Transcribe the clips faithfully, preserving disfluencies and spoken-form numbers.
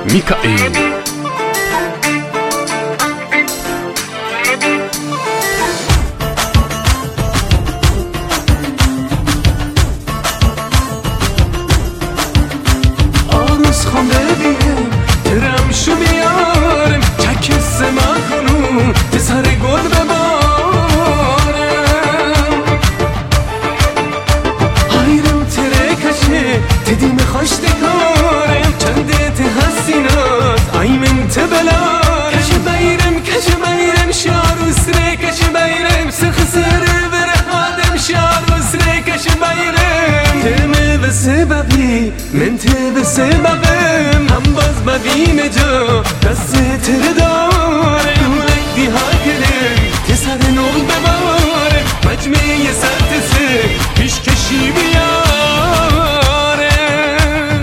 میکائیل. آروز خون ببینم ترم شو بیارم چک سما کنم تسر گل ببارم هایرم تره کشه تدیم خوش دکارم چنده ته حسینات آیمن تبلا کش بیرم کش بیرم شاروس ره کش بیرم سخسر بره آدم شاروس ره کش بیرم تمه و سببی من ته و سببم هم باز ببیم جا دست تر دارم لکدی ها کلم تسر نول ببارم مجمعی سر تسه پیش کشی بیارم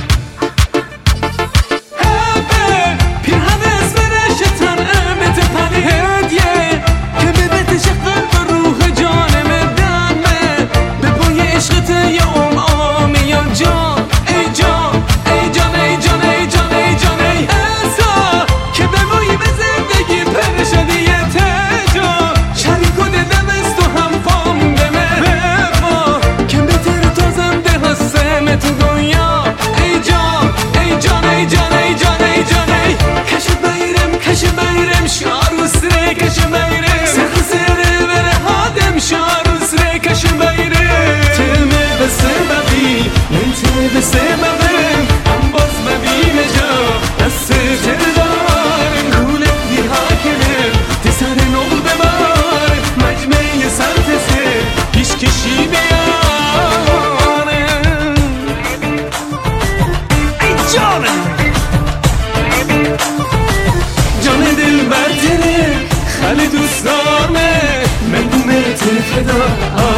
هبه پیر هدس برشتن امت پنی هدیه که ببت شقل و روح جانم دمه به پای عشقت یا ام آمی یا جان ای جان ای جان ای جان ای جان ای جان ای احسا که به بایی به زندگی پرشدیه تجا شریک و ددم است و هم فام دمه بفا کم بتر تازم ده هستم تو گویا ای جان ای جان ای جان ای جان ای جان ای کش بیرم کش بیرم شاروس ره کش بیرم سخ سره بره هادم شاروس ره کش بیرم تمه به سببی من ته به سببم هم باز مبیم جا دست تر دارم گولت دیها کنم تسر نول ببارم مجمعی سر تسه پیش کشی بیارم ای جانم جان دل برتره خل دوستانه من بومت فدا